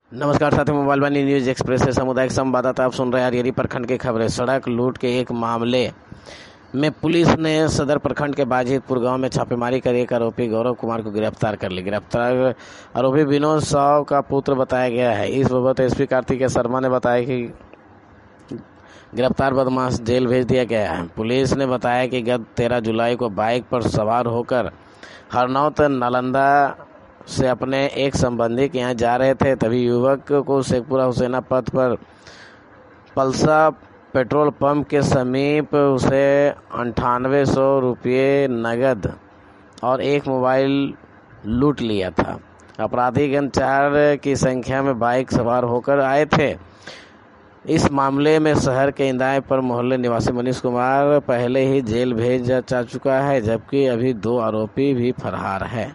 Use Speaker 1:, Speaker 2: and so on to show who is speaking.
Speaker 1: नमस्कार साथियों, मोबाइल वाणी news express से सामुदायिक संवाददाता आप सुन रहे हैं हरियारी प्रखंड की खबरें। सड़क लूट के एक मामले में पुलिस ने सदर प्रखंड के बाजितपुर गांव में छापेमारी कर एक आरोपी गौरव कुमार को गिरफ्तार कर ली। गिरफ्तार आरोपी विनोद साव का पुत्र बताया गया है। इस बाबत एसपी कार्तिकेय शर्मा ने बताया कि गिरफ्तार बदमाश जेल भेज दिया गया है। पुलिस ने बताया कि गत 13 जुलाई को बाइक पर सवार होकर हरनौत नालंदा से अपने एक संबंधी के यहाँ जा रहे थे, तभी युवक को शेखपुरा हुसैना पथ पर पलसा पेट्रोल पंप के समीप उसे 9800 रुपये नगद और एक मोबाइल लूट लिया था। अपराधीगण 4 की संख्या में बाइक सवार होकर आए थे। इस मामले में शहर के इंदायपुर मोहल्ले निवासी मनीष कुमार पहले ही जेल भेज जा चुका है, जबकि अभी 2 आरोपी भी फरार है।